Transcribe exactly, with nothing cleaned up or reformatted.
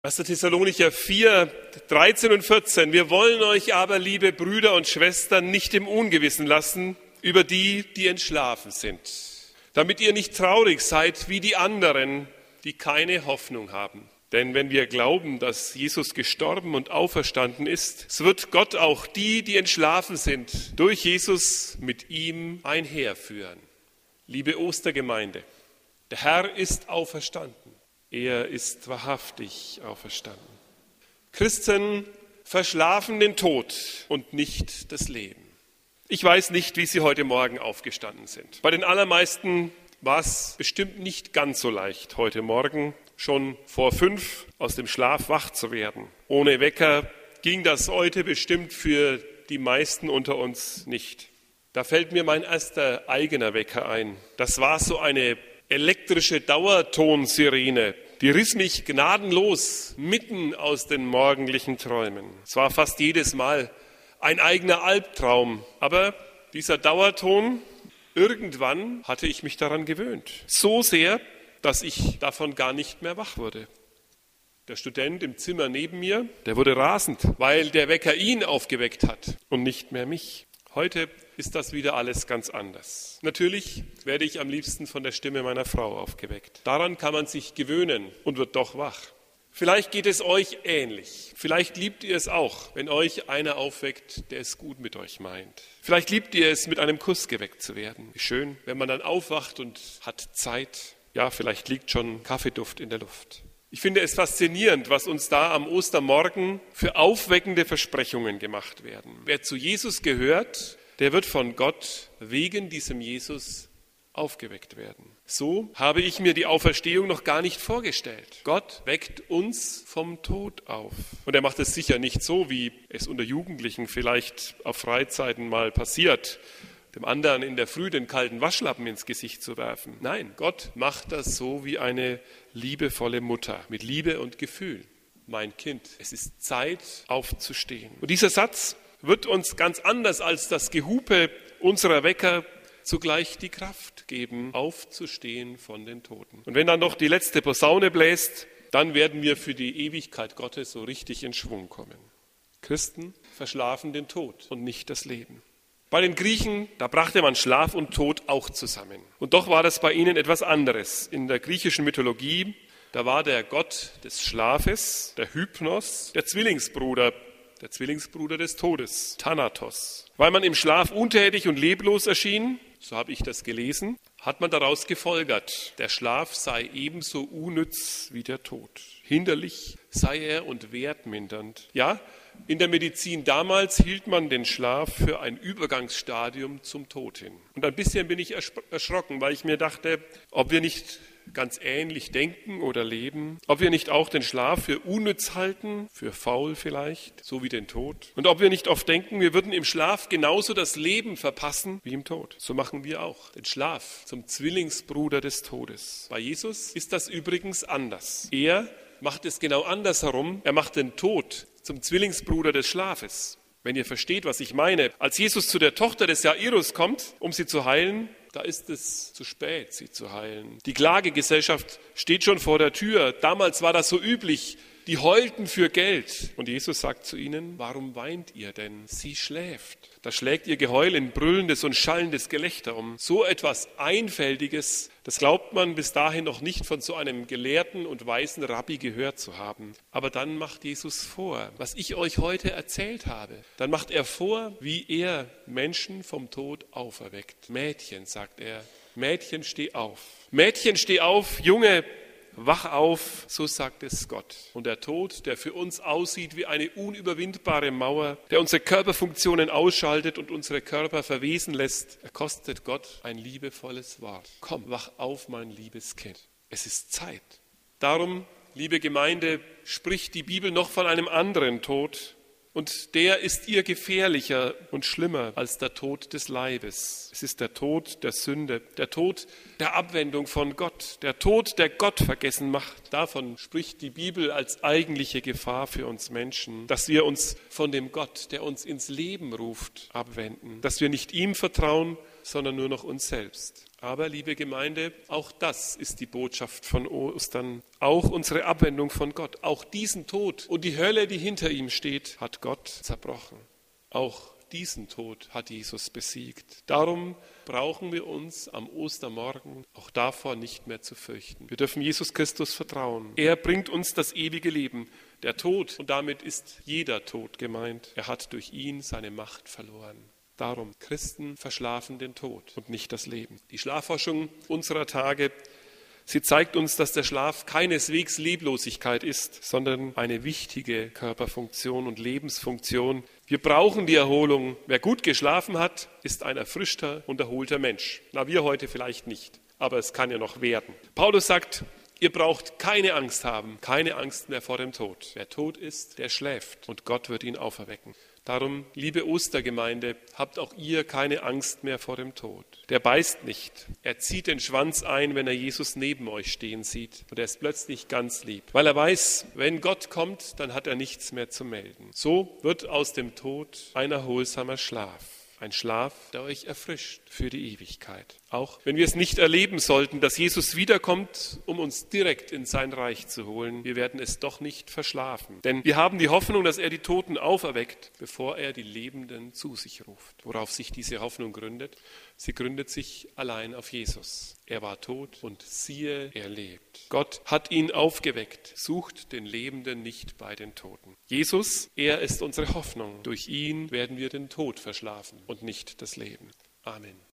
erster Thessalonicher vier, dreizehn und vierzehn. Wir wollen euch aber, liebe Brüder und Schwestern, nicht im Ungewissen lassen über die, die entschlafen sind, damit ihr nicht traurig seid wie die anderen, die keine Hoffnung haben. Denn wenn wir glauben, dass Jesus gestorben und auferstanden ist, so wird Gott auch die, die entschlafen sind, durch Jesus mit ihm einherführen. Liebe Ostergemeinde, der Herr ist auferstanden. Er ist wahrhaftig auferstanden. Christen verschlafen den Tod und nicht das Leben. Ich weiß nicht, wie Sie heute Morgen aufgestanden sind. Bei den allermeisten war es bestimmt nicht ganz so leicht, heute Morgen schon vor fünf aus dem Schlaf wach zu werden. Ohne Wecker ging das heute bestimmt für die meisten unter uns nicht. Da fällt mir mein erster eigener Wecker ein. Das war so eine elektrische Dauertonsirene, die riss mich gnadenlos mitten aus den morgendlichen Träumen. Es war fast jedes Mal ein eigener Albtraum, aber dieser Dauerton, irgendwann hatte ich mich daran gewöhnt. So sehr, dass ich davon gar nicht mehr wach wurde. Der Student im Zimmer neben mir, der wurde rasend, weil der Wecker ihn aufgeweckt hat und nicht mehr mich. Heute ist das wieder alles ganz anders. Natürlich werde ich am liebsten von der Stimme meiner Frau aufgeweckt. Daran kann man sich gewöhnen und wird doch wach. Vielleicht geht es euch ähnlich. Vielleicht liebt ihr es auch, wenn euch einer aufweckt, der es gut mit euch meint. Vielleicht liebt ihr es, mit einem Kuss geweckt zu werden. Wie schön, wenn man dann aufwacht und hat Zeit. Ja, vielleicht liegt schon Kaffeeduft in der Luft. Ich finde es faszinierend, was uns da am Ostermorgen für aufweckende Versprechungen gemacht werden. Wer zu Jesus gehört, der wird von Gott wegen diesem Jesus aufgeweckt werden. So habe ich mir die Auferstehung noch gar nicht vorgestellt. Gott weckt uns vom Tod auf. Und er macht es sicher nicht so, wie es unter Jugendlichen vielleicht auf Freizeiten mal passiert, dem anderen in der Früh den kalten Waschlappen ins Gesicht zu werfen. Nein, Gott macht das so wie eine liebevolle Mutter, mit Liebe und Gefühl. Mein Kind, es ist Zeit aufzustehen. Und dieser Satz wird uns ganz anders als das Gehupe unserer Wecker zugleich die Kraft geben, aufzustehen von den Toten. Und wenn dann noch die letzte Posaune bläst, dann werden wir für die Ewigkeit Gottes so richtig in Schwung kommen. Christen verschlafen den Tod und nicht das Leben. Bei den Griechen, da brachte man Schlaf und Tod auch zusammen. Und doch war das bei ihnen etwas anderes. In der griechischen Mythologie, da war der Gott des Schlafes, der Hypnos, der Zwillingsbruder, der Zwillingsbruder des Todes, Thanatos. Weil man im Schlaf untätig und leblos erschien, so habe ich das gelesen, hat man daraus gefolgert, der Schlaf sei ebenso unnütz wie der Tod. Hinderlich sei er und wertmindernd. Ja, in der Medizin damals hielt man den Schlaf für ein Übergangsstadium zum Tod hin. Und ein bisschen bin ich erschrocken, weil ich mir dachte, ob wir nicht ganz ähnlich denken oder leben, ob wir nicht auch den Schlaf für unnütz halten, für faul vielleicht, so wie den Tod. Und ob wir nicht oft denken, wir würden im Schlaf genauso das Leben verpassen wie im Tod. So machen wir auch den Schlaf zum Zwillingsbruder des Todes. Bei Jesus ist das übrigens anders. Er macht es genau andersherum. Er macht den Tod zum Zwillingsbruder des Schlafes. Wenn ihr versteht, was ich meine. Als Jesus zu der Tochter des Jairus kommt, um sie zu heilen, da ist es zu spät, sie zu heilen. Die Klagegesellschaft steht schon vor der Tür. Damals war das so üblich. Die heulten für Geld. Und Jesus sagt zu ihnen, warum weint ihr denn? Sie schläft. Da schlägt ihr Geheul in brüllendes und schallendes Gelächter um. So etwas Einfältiges, das glaubt man bis dahin noch nicht von so einem gelehrten und weisen Rabbi gehört zu haben. Aber dann macht Jesus vor, was ich euch heute erzählt habe. Dann macht er vor, wie er Menschen vom Tod auferweckt. Mädchen, sagt er, Mädchen, steh auf. Mädchen, steh auf, Junge, wach auf, so sagt es Gott. Und der Tod, der für uns aussieht wie eine unüberwindbare Mauer, der unsere Körperfunktionen ausschaltet und unsere Körper verwesen lässt, er kostet Gott ein liebevolles Wort. Komm, wach auf, mein liebes Kind. Es ist Zeit. Darum, liebe Gemeinde, spricht die Bibel noch von einem anderen Tod. Und der ist ihr gefährlicher und schlimmer als der Tod des Leibes. Es ist der Tod der Sünde, der Tod der Abwendung von Gott, der Tod, der Gott vergessen macht. Davon spricht die Bibel als eigentliche Gefahr für uns Menschen, dass wir uns von dem Gott, der uns ins Leben ruft, abwenden, dass wir nicht ihm vertrauen, sondern nur noch uns selbst. Aber, liebe Gemeinde, auch das ist die Botschaft von Ostern. Auch unsere Abwendung von Gott, auch diesen Tod und die Hölle, die hinter ihm steht, hat Gott zerbrochen. Auch diesen Tod hat Jesus besiegt. Darum brauchen wir uns am Ostermorgen auch davor nicht mehr zu fürchten. Wir dürfen Jesus Christus vertrauen. Er bringt uns das ewige Leben. Der Tod, und damit ist jeder Tod gemeint, er hat durch ihn seine Macht verloren. Darum, Christen verschlafen den Tod und nicht das Leben. Die Schlafforschung unserer Tage, sie zeigt uns, dass der Schlaf keineswegs Leblosigkeit ist, sondern eine wichtige Körperfunktion und Lebensfunktion. Wir brauchen die Erholung. Wer gut geschlafen hat, ist ein erfrischter und erholter Mensch. Na, wir heute vielleicht nicht, aber es kann ja noch werden. Paulus sagt, ihr braucht keine Angst haben, keine Angst mehr vor dem Tod. Wer tot ist, der schläft und Gott wird ihn auferwecken. Darum, liebe Ostergemeinde, habt auch ihr keine Angst mehr vor dem Tod. Der beißt nicht. Er zieht den Schwanz ein, wenn er Jesus neben euch stehen sieht. Und er ist plötzlich ganz lieb. Weil er weiß, wenn Gott kommt, dann hat er nichts mehr zu melden. So wird aus dem Tod ein erholsamer Schlaf. Ein Schlaf, der euch erfrischt für die Ewigkeit. Auch wenn wir es nicht erleben sollten, dass Jesus wiederkommt, um uns direkt in sein Reich zu holen, wir werden es doch nicht verschlafen. Denn wir haben die Hoffnung, dass er die Toten auferweckt, bevor er die Lebenden zu sich ruft. Worauf sich diese Hoffnung gründet? Sie gründet sich allein auf Jesus. Er war tot und siehe, er lebt. Gott hat ihn aufgeweckt, sucht den Lebenden nicht bei den Toten. Jesus, er ist unsere Hoffnung. Durch ihn werden wir den Tod verschlafen und nicht das Leben. Amen.